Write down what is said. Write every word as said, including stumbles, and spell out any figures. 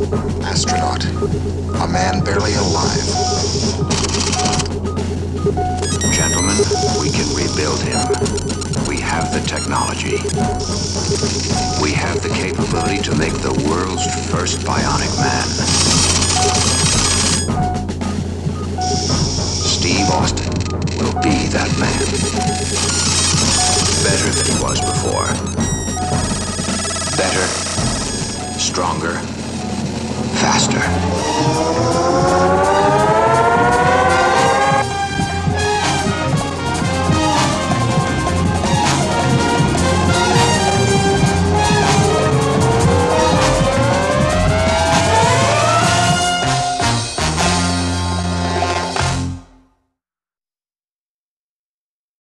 Astronaut. A man barely alive. Gentlemen, we can rebuild him. We have the technology. We have the capability to make the world's first bionic man. Steve Austin will be that man. Better than he was before. Better, stronger, faster.